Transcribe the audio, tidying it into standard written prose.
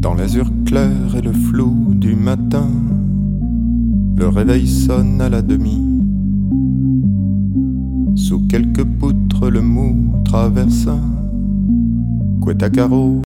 Dans l'azur clair et le flou du matin, le réveil sonne à la demi. Sous quelques poutres, le mou traverse un couette à carreaux